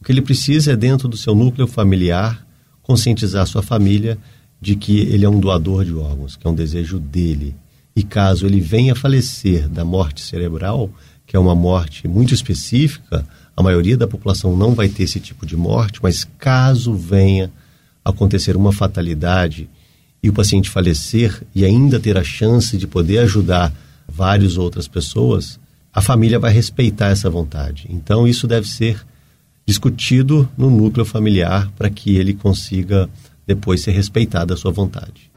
O que ele precisa é, dentro do seu núcleo familiar, conscientizar a sua família de que ele é um doador de órgãos, que é um desejo dele. E caso ele venha a falecer da morte cerebral, que é uma morte muito específica, a maioria da população não vai ter esse tipo de morte, mas caso venha acontecer uma fatalidade e o paciente falecer e ainda ter a chance de poder ajudar várias outras pessoas, a família vai respeitar essa vontade. Então isso deve ser discutido no núcleo familiar para que ele consiga depois ser respeitado a sua vontade.